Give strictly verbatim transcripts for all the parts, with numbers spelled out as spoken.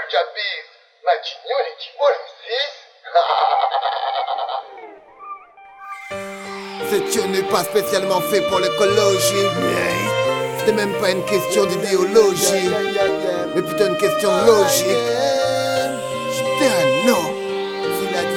Japis, Matignon et Thibault le fils. Ce tune n'est pas spécialement fait pour l'écologie. C'est même pas une question d'idéologie, mais plutôt une question de logique. Putain, non. C'est la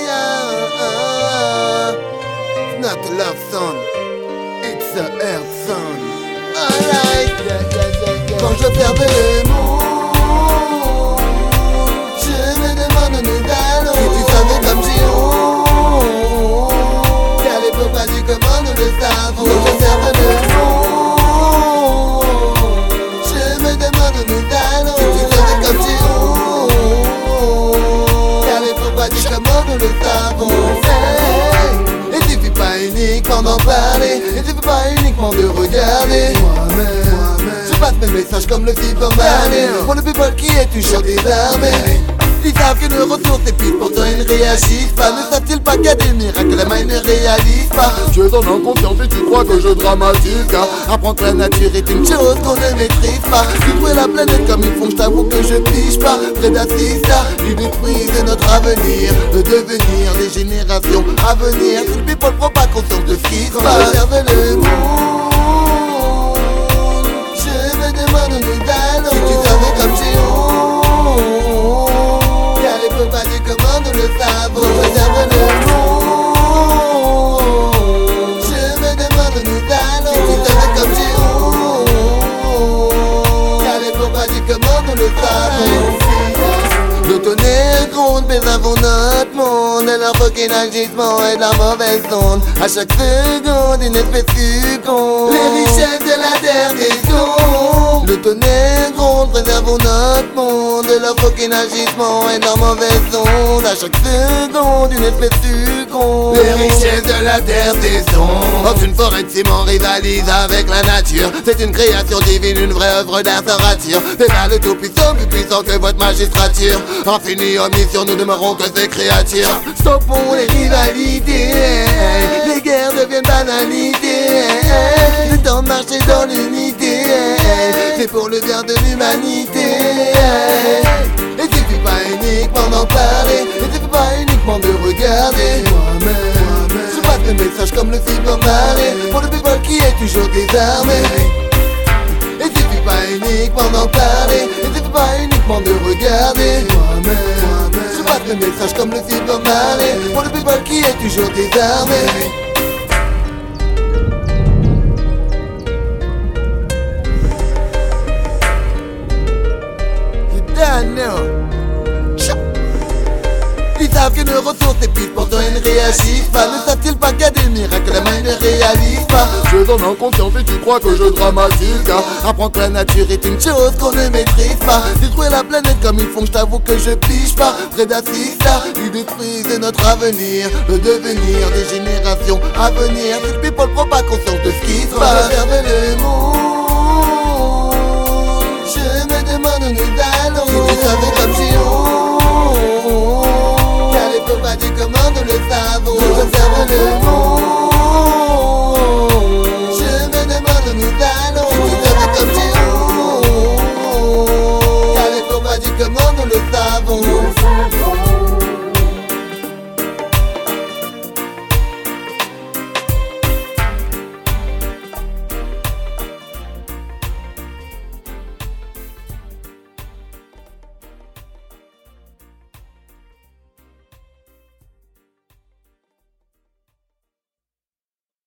desire. It's not a love song, it's a earth song. Alright. Quand j'observe le monde, je me demande où nous allons. Si tu savais comme j'ai honte, car les pauvres du comment nous le savons. Quand j'observe le monde, je me demande où nous allons. Si tu savais comme j'ai honte, car les pauvres du comment nous le savons. Hey, il suffit pas uniquement d'en parler, il suffit pas uniquement de regarder. Je passe mes messages comme le Superman pour le people qui est toujours désarmé. Ils savent que nos ressources épuisent, pourtant ils ne réagissent pas. Ne savent-ils pas qu'il y a des miracles, la main ne réalise pas. Tu es en inconscience et tu crois que je dramatise, car apprendre la nature est une chose qu'on ne maîtrise pas. Détruire la planète comme ils font, je t'avoue que je pige pas. Près d'assista, ils détruisent notre avenir, le devenir des générations à venir. Tout le people prend pas conscience de ce qui se passe. Observe le monde, je me demande où nous allons. Si tu savais comme j'ai honte, car les pauvres du comment nous le savons. Observe le monde, je me demande où nous allons. Si tu savais comme j'ai honte, car les pauvres du comment nous le savons. Le tonnerre gronde, mais avons notre monde. Et leur fucking agissement est de la mauvaise onde. À chaque seconde, une espèce succombe. Les richesses de la terre détombent. Le tonnerre gronde, préservons notre monde. Et leur fucking agissement est de la mauvaise onde. À chaque seconde, une espèce succombe. Les richesses de la terre détombent. Quand une forêt de ciment rivalise avec la nature, c'est une création divine, une vraie œuvre d'art sans rature. C'est là le tout puissant, plus puissant que votre magistrature. Infini omission, nous demeurons que ces créatures. Stoppons les rivalités, les guerres deviennent banalités. Le temps de marcher dans l'unité, c'est pour le bien de l'humanité. Et suffit pas uniquement d'en parler, et suffit pas uniquement de regarder. Je passe mes messages comme le Superman pour le people qui est toujours désarmé. Et suffit pas uniquement d'en parler, et suffit pas uniquement de regarder. Je passe mes messages comme le Superman pour le people qui est toujours désarmé. Ils savent que nos ressources épuisent, pourtant ils ne réagissent pas. Ne savent-ils pas qu'il y a des miracles, la main ne réalise pas. tu es en inconscience et tu crois que je dramatise, car apprendre que la nature est une chose qu'on ne maîtrise pas. Détruire la planète comme ils font, je t'avoue que je pige pas. Près d'assista, ils détruisent notre avenir, le devenir des générations à venir. Si le people prend pas conscience de ce qui se passe. Observe le monde, je me demande où nous allons. Si tu savais